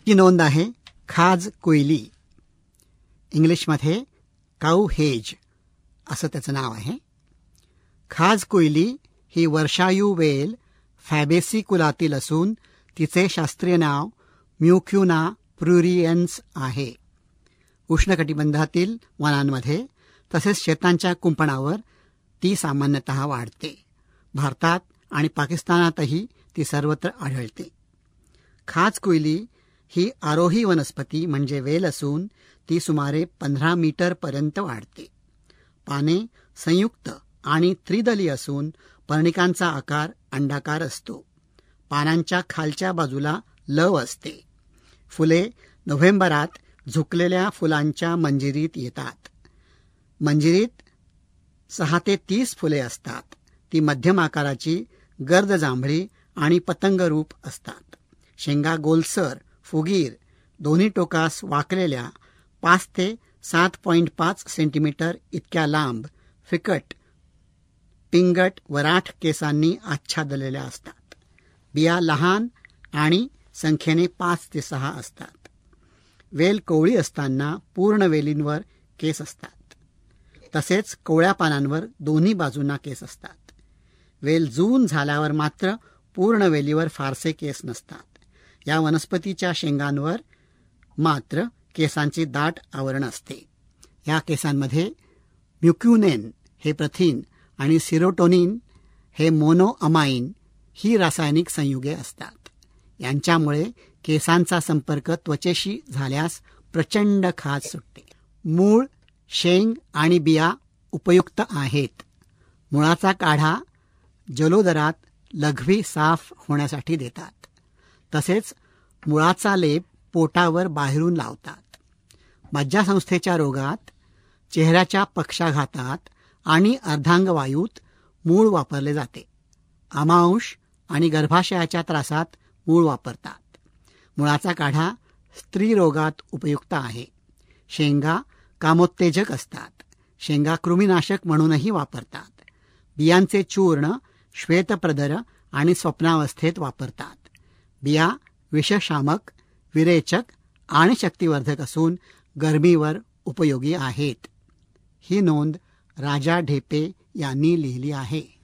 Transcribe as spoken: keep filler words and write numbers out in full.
ही नोंद आहे खाज कोयली, इंग्लिशमध्ये काऊ हेज असं त्याचं नाव आहे. खाज कोयली ही वर्षायू वेल फॅबेसी कुलातील असून तिचे शास्त्रीय नाव म्युक्युना प्रुरियन्स आहे. उष्णकटिबंधातील वनांमध्ये तसेच शेतांच्या कुंपणावर ती सामान्यतः वाढते. भारतात आणि पाकिस्तानातही ती सर्वत्र आढळते. खाज कोयली ही आरोही वनस्पती म्हणजे वेल असून ती सुमारे पंधरा मीटरपर्यंत वाढते. पाने संयुक्त आणि त्रिदली असून पर्णिकांचा आकार अंडाकार असतो. पानांच्या खालच्या बाजूला लव असते. फुले नोव्हेंबरात झुकलेल्या फुलांच्या मंजिरीत येतात. मंजिरीत सहा ते तीस फुले असतात. ती मध्यम आकाराची, गर्द जांभळी आणि पतंगरूप असतात. शेंगा गोलसर, फुगीर, दोन्ही टोकास वाकलेल्या, पाच ते सात पॉईंट पाच सेंटीमीटर इतक्या लांब, फिकट, पिंगट वराठ केसांनी आच्छादलेल्या असतात. बिया लहान आणि संख्येने पाच ते सहा असतात. वेल कोवळी असताना पूर्ण वेलींवर केस असतात. तसेच कोवळ्या पानांवर दोन्ही बाजूंना केस असतात. वेल जून झाल्यावर मात्र पूर्ण वेलीवर फारसे केस नसतात. या वनस्पतीच्या शेंगांवर मात्र केसांची दाट आवरण असते. या केसांमध्ये म्युक्युनेन हे प्रथिन आणि सिरोटोनिन हे मोनोअमाइन ही रासायनिक संयुगे असतात. यांच्यामुळे केसांचा संपर्क त्वचेशी झाल्यास प्रचंड खाज सुटते. मूळ, शेंग आणि बिया उपयुक्त आहेत. मुळाचा काढा जलोदरात लघवी साफ होण्यासाठी देतात. तसेच मुळाचा लेप पोटावर बाहेरून लावतात. मज्जासंस्थेच्या रोगात, चेहऱ्याच्या पक्षाघातात आणि अर्धांगवायूत मूळ वापरले जाते. आमांश आणि गर्भाशयाच्या त्रासात मूळ वापरतात. मुळाचा काढा स्त्री रोगात उपयुक्त आहे. शेंगा कामोत्तेजक असतात. शेंगा कृमीनाशक म्हणूनही वापरतात. बियांचे चूर्ण श्वेतप्रदर आणि स्वप्नावस्थेत वापरतात. बिया विषशामक, विरेचक आणि शक्तिवर्धक असून गरमीवर उपयोगी आहेत. ही नोंद राजा ढेपे यांनी लिहिली आहे.